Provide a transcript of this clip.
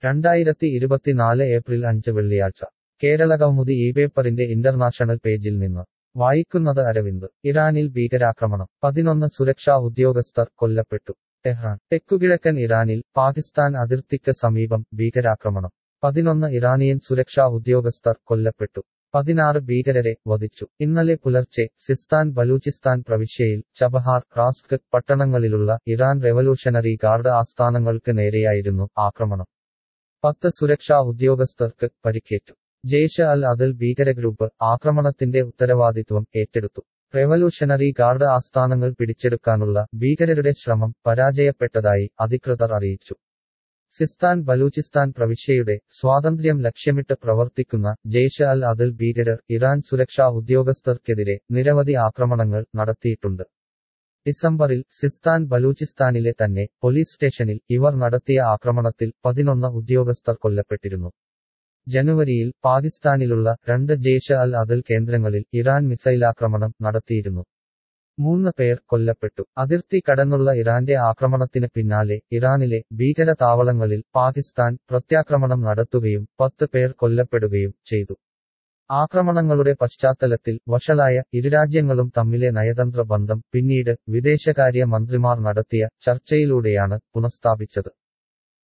2024 April 5 വെള്ളിയാഴ്ച കേരളകൗമുദി ഈ പേപ്പറിന്റെ ഇന്റർനാഷണൽ പേജിൽ നിന്ന് വായിക്കുന്നത് അരവിന്ദ്. ഇറാനിൽ ഭീകരാക്രമണം, 11 സുരക്ഷാ ഉദ്യോഗസ്ഥർ കൊല്ലപ്പെട്ടു. ടെഹ്റാൻ. തെക്കുകിഴക്കൻ ഇറാനിൽ പാകിസ്ഥാൻ അതിർത്തിക്ക് സമീപം ഭീകരാക്രമണം. 11 ഇറാനിയൻ സുരക്ഷാ ഉദ്യോഗസ്ഥർ കൊല്ലപ്പെട്ടു. 16 ഭീകരരെ വധിച്ചു. ഇന്നലെ പുലർച്ചെ സിസ്താൻ ബലൂചിസ്ഥാൻ പ്രവിശ്യയിൽ ചബഹാർ, റാസ്ക് പട്ടണങ്ങളിലുള്ള ഇറാൻ റെവല്യൂഷണറി ഗാർഡ് ആസ്ഥാനങ്ങൾക്ക് നേരെയായിരുന്നു ആക്രമണം. 10 സുരക്ഷാ ഉദ്യോഗസ്ഥർക്ക് പരിക്കേറ്റു. ജെയ്ഷ് അൽ അദൽ ഭീകരഗ്രൂപ്പ് ആക്രമണത്തിന്റെ ഉത്തരവാദിത്വം ഏറ്റെടുത്തു. റെവല്യൂഷണറി ഗാർഡ് ആസ്ഥാനങ്ങൾ പിടിച്ചെടുക്കാനുള്ള ഭീകരരുടെ ശ്രമം പരാജയപ്പെട്ടതായി അധികൃതർ അറിയിച്ചു. സിസ്താൻ ബലൂചിസ്ഥാൻ പ്രവിശ്യയുടെ സ്വാതന്ത്ര്യം ലക്ഷ്യമിട്ട് പ്രവർത്തിക്കുന്ന ജെയ്ഷ് അൽ അദൽ ഭീകരർ ഇറാൻ സുരക്ഷാ ഉദ്യോഗസ്ഥർക്കെതിരെ നിരവധി ആക്രമണങ്ങൾ നടത്തിയിട്ടുണ്ട്. ഡിസംബറിൽ സിസ്താൻ ബലൂചിസ്ഥാനിലെ തന്നെ പോലീസ് സ്റ്റേഷനിൽ ഇവർ നടത്തിയ ആക്രമണത്തിൽ 11 ഉദ്യോഗസ്ഥർ കൊല്ലപ്പെട്ടിരുന്നു. ജനുവരിയിൽ പാകിസ്ഥാനിലുള്ള 2 ജെയ്ഷ് അൽ അദൽ കേന്ദ്രങ്ങളിൽ ഇറാൻ മിസൈലാക്രമണം നടത്തിയിരുന്നു. 3 പേർ കൊല്ലപ്പെട്ടു. അതിർത്തി കടന്നുള്ള ഇറാന്റെ ആക്രമണത്തിന് പിന്നാലെ ഇറാനിലെ ഭീകര താവളങ്ങളിൽ പാകിസ്ഥാൻ പ്രത്യാക്രമണം നടത്തുകയും 10 പേർ കൊല്ലപ്പെടുകയും ചെയ്തു. ആക്രമണങ്ങളുടെ പശ്ചാത്തലത്തിൽ വഷളായ ഇരുരാജ്യങ്ങളും തമ്മിലെ നയതന്ത്ര ബന്ധം പിന്നീട് വിദേശകാര്യ മന്ത്രിമാർ നടത്തിയ ചർച്ചയിലൂടെയാണ് പുനഃസ്ഥാപിച്ചത്.